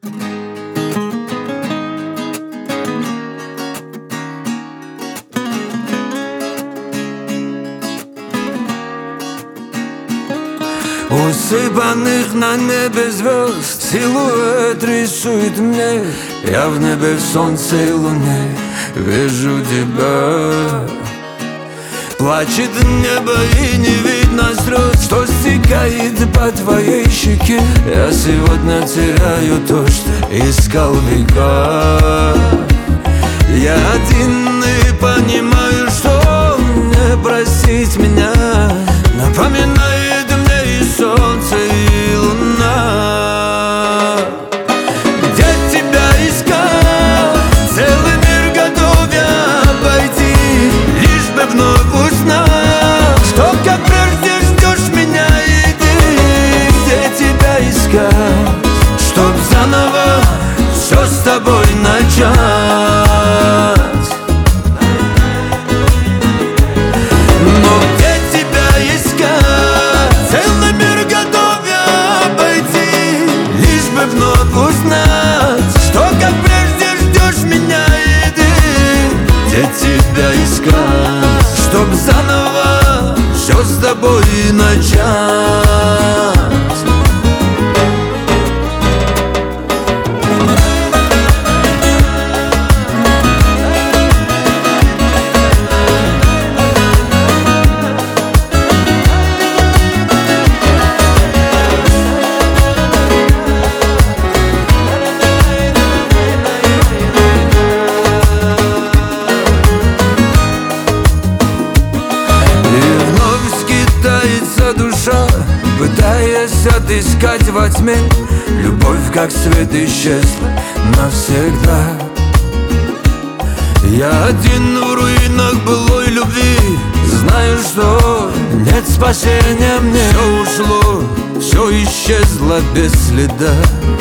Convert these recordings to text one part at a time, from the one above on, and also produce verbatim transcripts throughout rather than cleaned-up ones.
Усыпанных на небе звезд силуэт рисует мне. Я в небе, в солнце и луне вижу тебя. Плачет небо и не видно слез, что стекает по твоей щеке. Я сегодня теряю то, что искал века. Я один и понимаю, что не простить меня напоминает мне и солнце, и луна. Где тебя искал, целый мир готов я обойти, лишь бы вновь узнать, что как прежде ждешь меня и ты. Где тебя искать, чтоб заново все с тобой начать. Но где тебя искать, целый мир готов я обойти, лишь бы вновь узнать, что как прежде ждешь меня и ты. Где тебя искать, чтоб заново все с тобой начать. Душа, пытаясь отыскать во тьме, любовь как свет исчезла навсегда. Я один в руинах былой любви, знаю, что нет спасения мне. Все ушло, все исчезло без следа.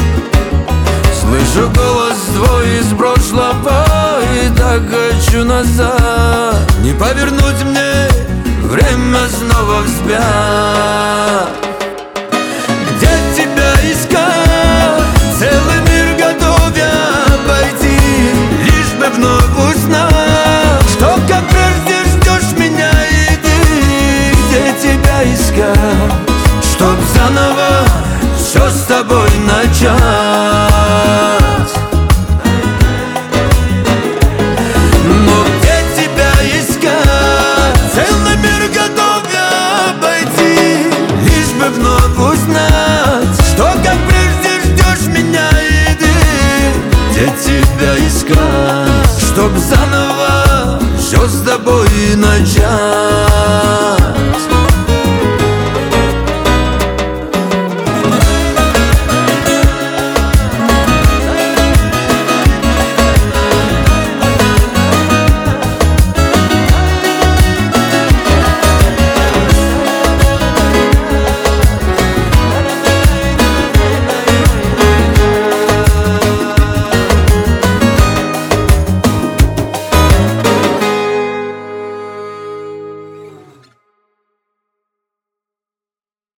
Слышу голос твой из прошлого и так хочу назад. Не повернуть мне время снова вспять. Где тебя искать, целый мир готов я обойти, лишь бы вновь узнать, что как прежде ждешь меня и ты. Где тебя искать, чтоб заново все с тобой начать. Но где тебя искать, целый мир готов я обойти, лишь бы вновь узнать, что как прежде ждешь меня и ты. Где тебя искать, чтоб заново все с тобой начать.